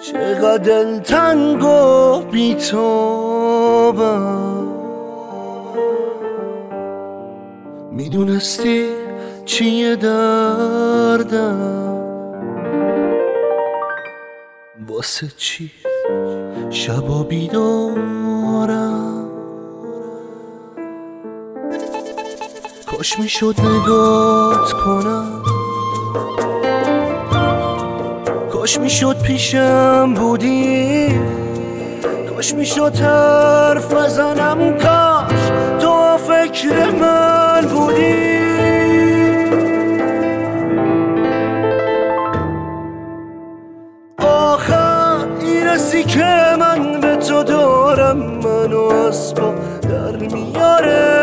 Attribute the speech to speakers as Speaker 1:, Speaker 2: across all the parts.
Speaker 1: چقدر دلتنگ و بی‌تابم. میدونستی چیه دردم، واسه چی شبا بیدارم. کاش میشد نگات کنم، کاش میشد پیشم بودی، کاش میشد حرف بزنم، کاش تو فکر من بودی. آخر اینسی که من به تو دارم منو از پا در میاره،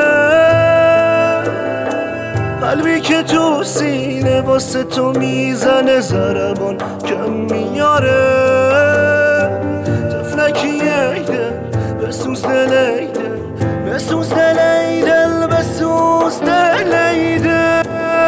Speaker 1: قلبی که تو سینه واسه تو میزنه ضربان کم میاره. تفلکی ای دل بسوز دل ای دل، بسوز دل ای دل، بسوز دل ای دل.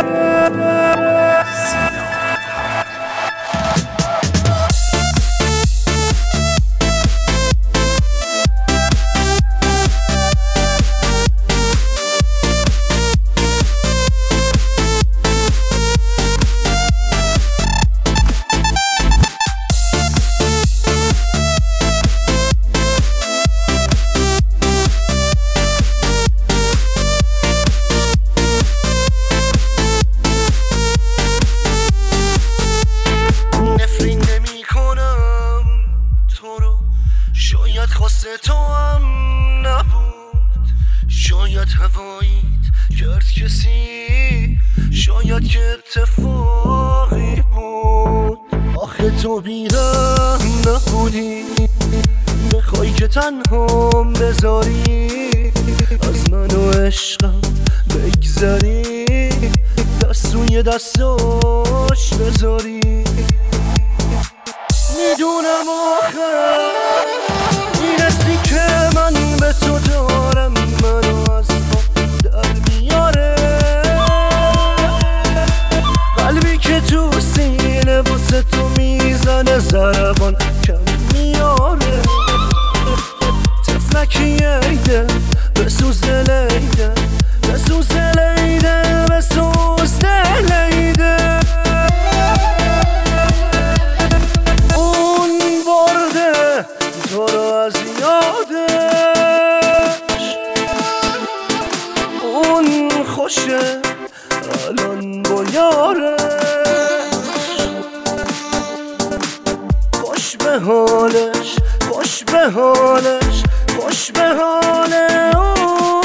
Speaker 1: شاید خواسته تو هم نبود، شاید هواییت کرد کسی، شاید که اتفاقی بود. آخه تو بیرم نبودی، بخوای که تنهام بذاری، از من و عشقم بگذری، دست روی دستاش بذاری. میدونم آخر اینستی که من به تو دارم منو از پا در میاره، قلبی که تو سینه واسه تو میزنه ضربان کم میاره. تفلکی ای دل بسوز دل ای دل، بسوز دل ای دل، بسوز دل ای دل. تو رو از یادش اون خوشه الان با یارش، خوش به حالش، خوش به حالش، خوش به حال اون.